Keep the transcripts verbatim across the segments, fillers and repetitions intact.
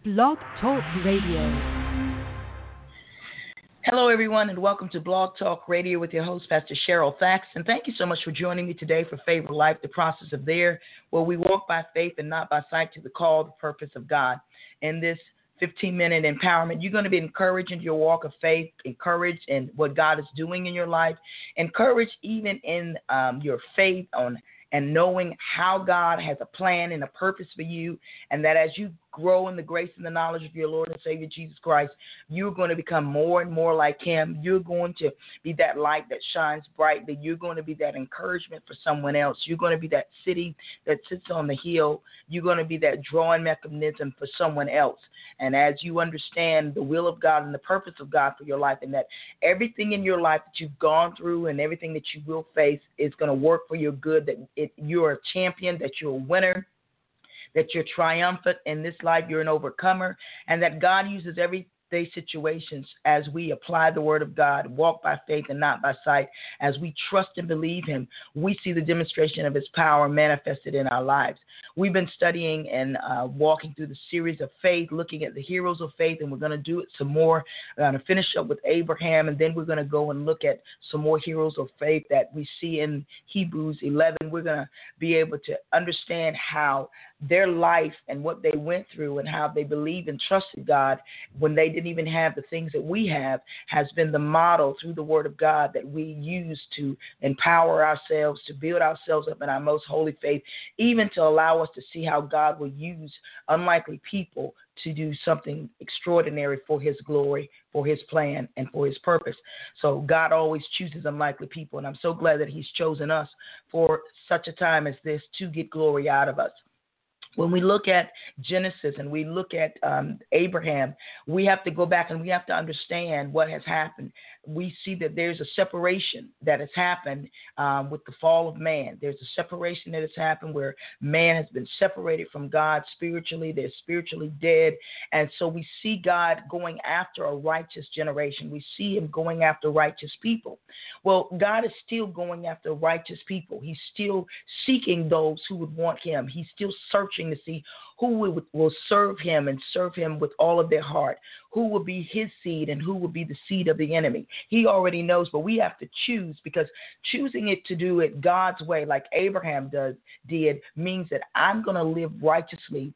Blog Talk Radio. Hello, everyone, and welcome to Blog Talk Radio with your host, Pastor Cheryl Fax. And thank you so much for joining me today for Favor Life, the process of there, where we walk by faith and not by sight to the call, the purpose of God. In this fifteen-minute empowerment, you're going to be encouraged in your walk of faith, encouraged in what God is doing in your life, encouraged even in um, your faith on and knowing how God has a plan and a purpose for you, and that as you grow in the grace and the knowledge of your Lord and Savior Jesus Christ, you're going to become more and more like Him. You're going to be that light that shines brightly. You're going to be that encouragement for someone else. You're going to be that city that sits on the hill. You're going to be that drawing mechanism for someone else. And as you understand the will of God and the purpose of God for your life, and that everything in your life that you've gone through and everything that you will face is going to work for your good, that it, you're a champion, that you're a winner, that you're triumphant in this life, you're an overcomer, and that God uses everyday situations as we apply the word of God, walk by faith and not by sight, as we trust and believe Him, we see the demonstration of His power manifested in our lives. We've been studying and uh, walking through the series of faith, looking at the heroes of faith, and we're going to do it some more. We're going to finish up with Abraham, and then we're going to go and look at some more heroes of faith that we see in Hebrews eleven. We're going to be able to understand how their life and what they went through and how they believed and trusted God when they didn't even have the things that we have has been the model through the Word of God that we use to empower ourselves, to build ourselves up in our most holy faith, even to allow us to see how God will use unlikely people to do something extraordinary for His glory, for His plan, and for His purpose. So God always chooses unlikely people, and I'm so glad that He's chosen us for such a time as this to get glory out of us. When we look at Genesis and we look at um, Abraham, we have to go back and we have to understand what has happened. We see that there's a separation that has happened um, with the fall of man. There's a separation that has happened where man has been separated from God spiritually. They're spiritually dead. And so we see God going after a righteous generation. We see Him going after righteous people. Well, God is still going after righteous people. He's still seeking those who would want Him. He's still searching to see who will, will serve Him and serve Him with all of their heart, who will be His seed and who will be the seed of the enemy. He already knows, but we have to choose, because choosing it to do it God's way, like Abraham does, did, means that I'm going to live righteously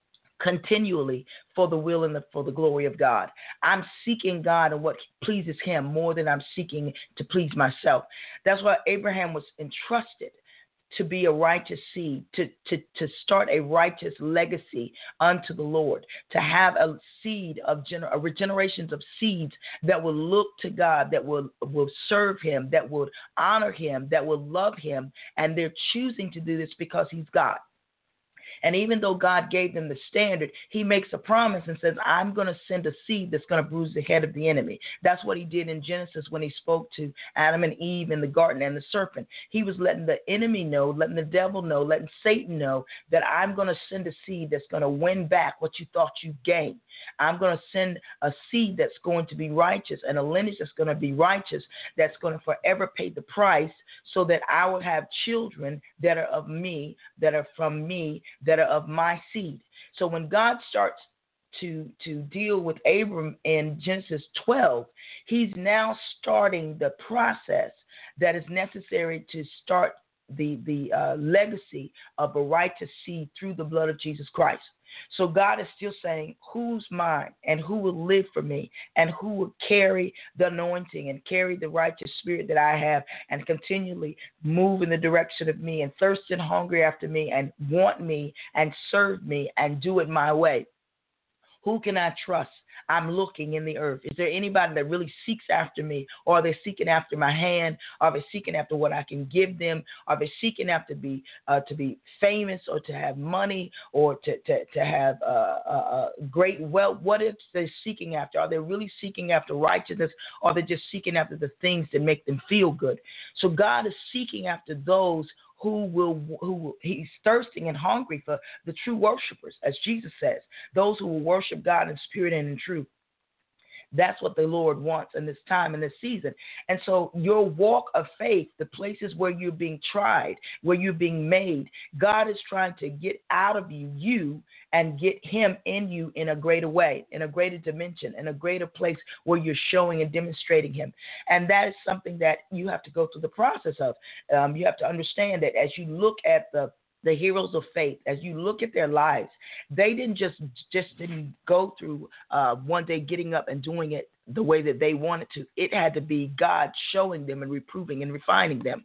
continually for the will and the, for the glory of God. I'm seeking God and what pleases Him more than I'm seeking to please myself. That's why Abraham was entrusted to be a righteous seed, to, to, to start a righteous legacy unto the Lord, to have a seed of gener- a generations of seeds that will look to God, that will, will serve Him, that will honor Him, that will love Him, and they're choosing to do this because He's God. And even though God gave them the standard, He makes a promise and says, I'm going to send a seed that's going to bruise the head of the enemy. That's what He did in Genesis when He spoke to Adam and Eve in the garden and the serpent. He was letting the enemy know, letting the devil know, letting Satan know that I'm going to send a seed that's going to win back what you thought you gained. I'm going to send a seed that's going to be righteous and a lineage that's going to be righteous, that's going to forever pay the price so that I will have children that are of me, that are from me, that are of my seed. So when God starts to to deal with Abram in Genesis twelve, He's now starting the process that is necessary to start the the uh, legacy of a righteous seed through the blood of Jesus Christ. So God is still saying, who's mine and who will live for me and who will carry the anointing and carry the righteous spirit that I have and continually move in the direction of me and thirst and hungry after me and want me and serve me and do it my way. Who can I trust? I'm looking in the earth. Is there anybody that really seeks after me? Or are they seeking after my hand? Are they seeking after what I can give them? Are they seeking after be uh, to be famous or to have money or to, to, to have uh, uh, uh, great wealth? What is they seeking after? Are they really seeking after righteousness? Or are they just seeking after the things that make them feel good? So God is seeking after those who will, who He's thirsting and hungry for the true worshipers, as Jesus says, those who will worship God in spirit and in truth. That's what the Lord wants in this time, in this season. And so your walk of faith, the places where you're being tried, where you're being made, God is trying to get out of you, you, and get him in you in a greater way, in a greater dimension, in a greater place where you're showing and demonstrating him. And that is something that you have to go through the process of. Um, you have to understand that as you look at the the heroes of faith, as you look at their lives, they didn't just just didn't go through uh, one day getting up and doing it the way that they wanted to. It had to be God showing them and reproving and refining them.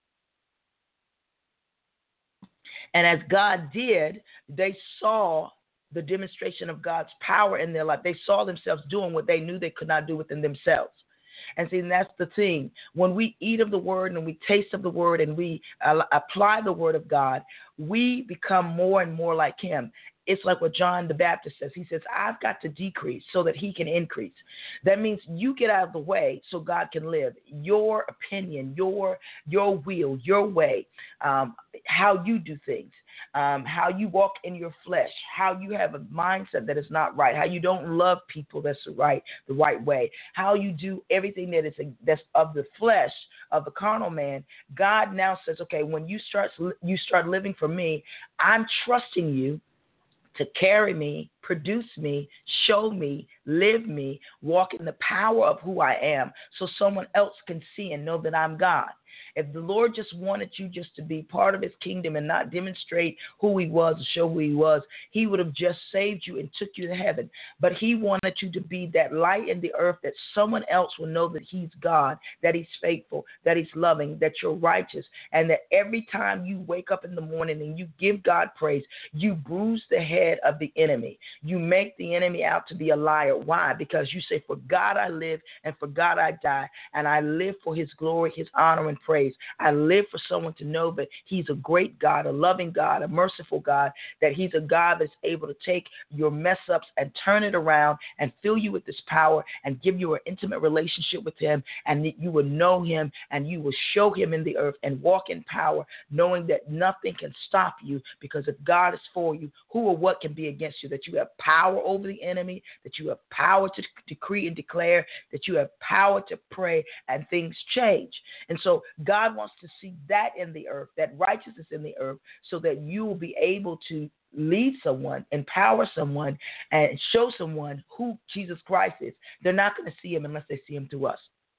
And as God did, they saw the demonstration of God's power in their life. They saw themselves doing what they knew they could not do within themselves. And see, and that's the thing. When we eat of the word and we taste of the word and we uh, apply the word of God, we become more and more like him. It's like what John the Baptist says. He says, I've got to decrease so that he can increase. That means you get out of the way so God can live. Your opinion, your your will, your way, um, how you do things, um, how you walk in your flesh, how you have a mindset that is not right, how you don't love people that's the right, the right way, how you do everything that is a, that's of the flesh, of the carnal man. God now says, okay, when you start you start living for me, I'm trusting you to carry me, produce me, show me, live me, walk in the power of who I am so someone else can see and know that I'm God. If the Lord just wanted you just to be part of his kingdom and not demonstrate who he was and show who he was, he would have just saved you and took you to heaven. But he wanted you to be that light in the earth that someone else will know that he's God, that he's faithful, that he's loving, that you're righteous, and that every time you wake up in the morning and you give God praise, you bruise the head of the enemy. You make the enemy out to be a liar. Why? Because you say, for God I live and for God I die, and I live for his glory, his honor, and praise. I live for someone to know that he's a great God, a loving God, a merciful God, that he's a God that's able to take your mess ups and turn it around and fill you with this power and give you an intimate relationship with him, and that you will know him and you will show him in the earth and walk in power, knowing that nothing can stop you, because if God is for you, who or what can be against you? That you have power over the enemy, that you have power to decree and declare, that you have power to pray, and things change. And so God wants to see that in the earth, that righteousness in the earth, so that you will be able to lead someone, empower someone, and show someone who Jesus Christ is. They're not going to see him unless they see him through us.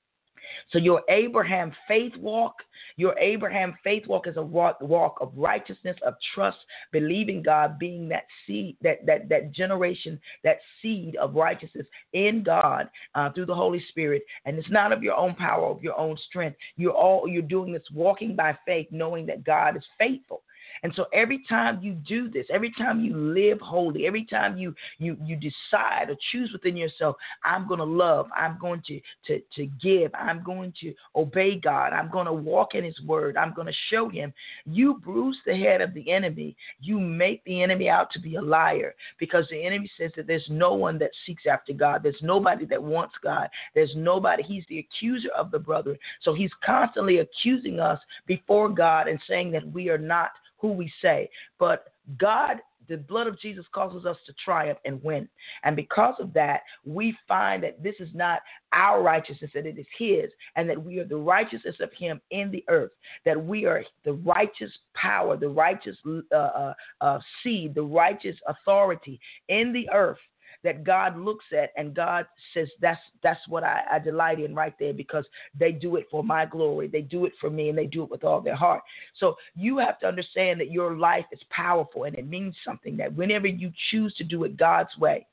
So your Abraham faith walk, your Abraham faith walk is a walk, walk of righteousness, of trust, believing God, being that seed, that that that generation, that seed of righteousness in God uh, through the Holy Spirit. And it's not of your own power, of your own strength. You're all you're doing this walking by faith, knowing that God is faithful. And so every time you do this, every time you live holy, every time you you you decide or choose within yourself, I'm going to love, I'm going to, to, to give, I'm going to obey God, I'm going to walk in his word, I'm going to show him, you bruise the head of the enemy. You make the enemy out to be a liar, because the enemy says that there's no one that seeks after God. There's nobody that wants God. There's nobody. He's the accuser of the brethren. So he's constantly accusing us before God and saying that we are not who we say. But God, the blood of Jesus, causes us to triumph and win. And because of that, we find that this is not our righteousness, that it is his, and that we are the righteousness of him in the earth, that we are the righteous power, the righteous uh, uh, uh, seed, the righteous authority in the earth, that God looks at, and God says, that's that's what I, I delight in right there, because they do it for my glory. They do it for me, and they do it with all their heart. So you have to understand that your life is powerful, and it means something, that whenever you choose to do it God's way,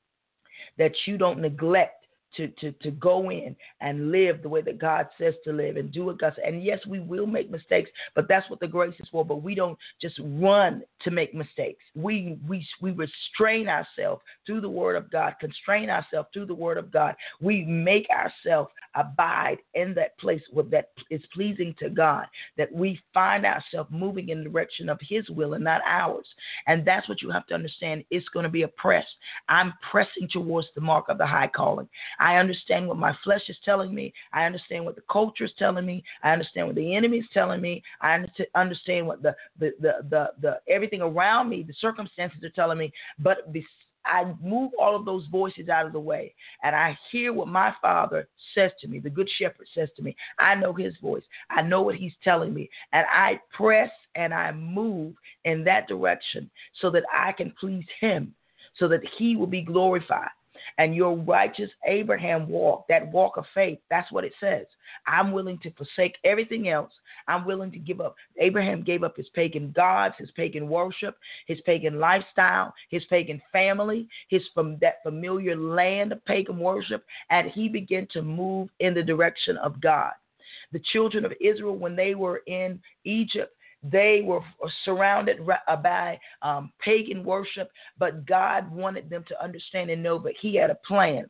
that you don't neglect To, to, to go in and live the way that God says to live and do what God says. And yes, we will make mistakes, but that's what the grace is for. But we don't just run to make mistakes. We we we restrain ourselves through the word of God, constrain ourselves through the word of God. We make ourselves abide in that place where that is pleasing to God, that we find ourselves moving in the direction of his will and not ours. And that's what you have to understand. It's going to be a press. I'm pressing towards the mark of the high calling. I understand what my flesh is telling me. I understand what the culture is telling me. I understand what the enemy is telling me. I understand what the the the the, the everything around me, the circumstances are telling me. But be, I move all of those voices out of the way, and I hear what my Father says to me. The Good Shepherd says to me. I know his voice. I know what he's telling me, and I press and I move in that direction so that I can please him, so that he will be glorified. And your righteous Abraham walk, that walk of faith, that's what it says. I'm willing to forsake everything else. I'm willing to give up. Abraham gave up his pagan gods, his pagan worship, his pagan lifestyle, his pagan family, his from that familiar land of pagan worship, and he began to move in the direction of God. The children of Israel, when they were in Egypt, they were surrounded by um, pagan worship, but God wanted them to understand and know that he had a plan.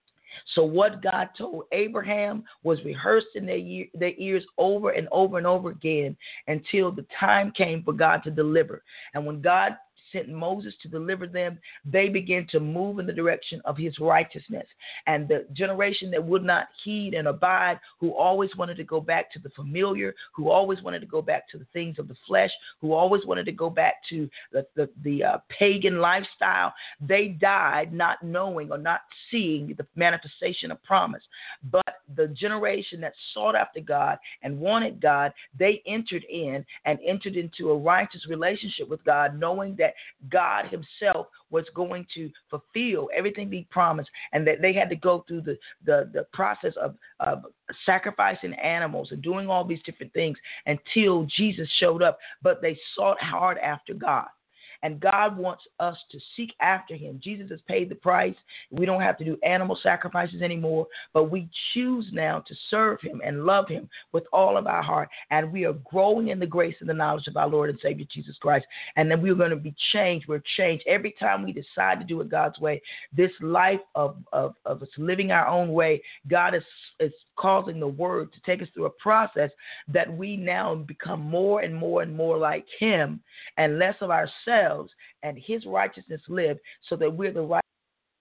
So what God told Abraham was rehearsed in their, ear, their ears over and over and over again until the time came for God to deliver. And when God sent Moses to deliver them, they began to move in the direction of his righteousness. And the generation that would not heed and abide, who always wanted to go back to the familiar, who always wanted to go back to the things of the flesh, who always wanted to go back to the, the, the uh, pagan lifestyle, they died not knowing or not seeing the manifestation of promise. But the generation that sought after God and wanted God, they entered in and entered into a righteous relationship with God, knowing that God himself was going to fulfill everything he promised, and that they had to go through the, the, the process of, of sacrificing animals and doing all these different things until Jesus showed up. But they sought hard after God. And God wants us to seek after him. Jesus has paid the price. We don't have to do animal sacrifices anymore, but we choose now to serve him and love him with all of our heart. And we are growing in the grace and the knowledge of our Lord and Savior, Jesus Christ. And then we're going to be changed. We're changed every time we decide to do it God's way. This life of, of, of us living our own way, God is, is causing the word to take us through a process that we now become more and more and more like him and less of ourselves, and his righteousness live, so that we're the right.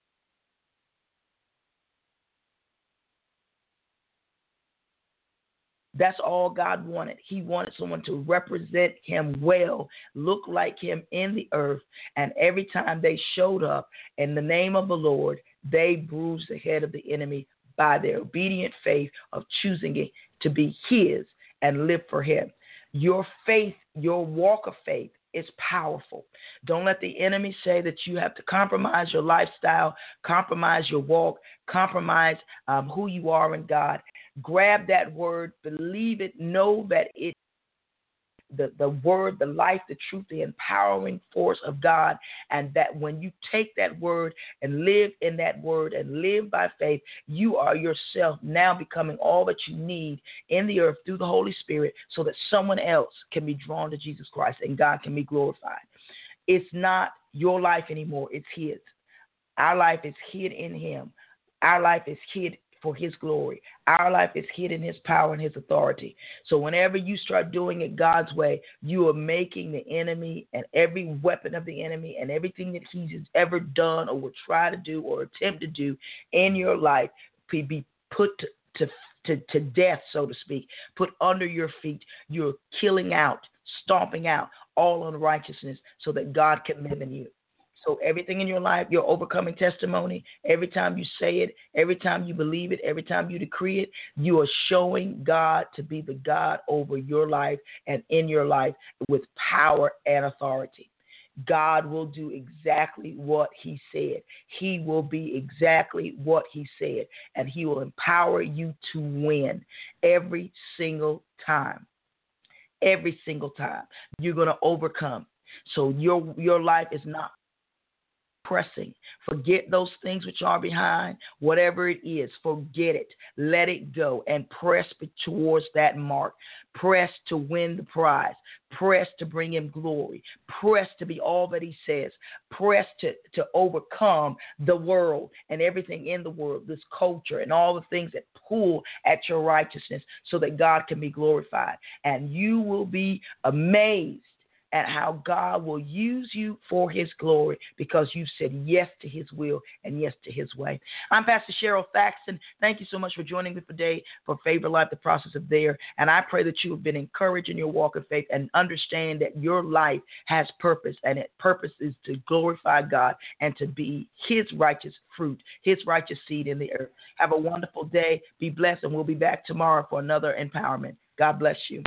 That's all God wanted. He wanted someone to represent him well, look like him in the earth. And every time they showed up in the name of the Lord, they bruised the head of the enemy by their obedient faith of choosing it to be his and live for him. Your faith, your walk of faith, is powerful. Don't let the enemy say that you have to compromise your lifestyle, compromise your walk, compromise um, who you are in God. Grab that word, believe it, know that it The, the word, the life, the truth, the empowering force of God, and that when you take that word and live in that word and live by faith, you are yourself now becoming all that you need in the earth through the Holy Spirit, so that someone else can be drawn to Jesus Christ and God can be glorified. It's not your life anymore, it's his. Our life is hid in him. Our life is hid for his glory. Our life is hid in his power and his authority. So whenever you start doing it God's way, you are making the enemy and every weapon of the enemy and everything that he has ever done or will try to do or attempt to do in your life be put to, to, to, to death, so to speak, put under your feet. You're killing out, stomping out all unrighteousness so that God can live in you. So everything in your life, your overcoming testimony, every time you say it, every time you believe it, every time you decree it, you are showing God to be the God over your life and in your life with power and authority. God will do exactly what he said. He will be exactly what he said, and he will empower you to win every single time. Every single time you're going to overcome. So your your life is not pressing. Forget those things which are behind. Whatever it is, forget it. Let it go and press towards that mark. Press to win the prize. Press to bring him glory. Press to be all that he says. Press to, to overcome the world and everything in the world, this culture and all the things that pull at your righteousness so that God can be glorified. And you will be amazed and how God will use you for his glory because you've said yes to his will and yes to his way. I'm Pastor Cheryl Thaxton. Thank you so much for joining me today for Favor Life, the process of there. And I pray that you have been encouraged in your walk of faith and understand that your life has purpose, and its purpose is to glorify God and to be his righteous fruit, his righteous seed in the earth. Have a wonderful day. Be blessed, and we'll be back tomorrow for another empowerment. God bless you.